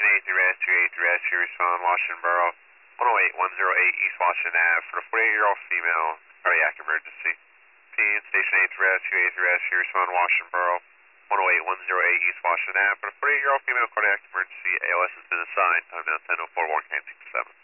Station 83 Rescue, respond Washington Borough, 108 East Washington Ave for the 48-year-old female, cardiac emergency. Station 83 Rescue, respond Washington Borough, 108 East Washington Ave for the 48-year-old female, cardiac emergency. ALS has been assigned. Time now 10:04, 1 K 67.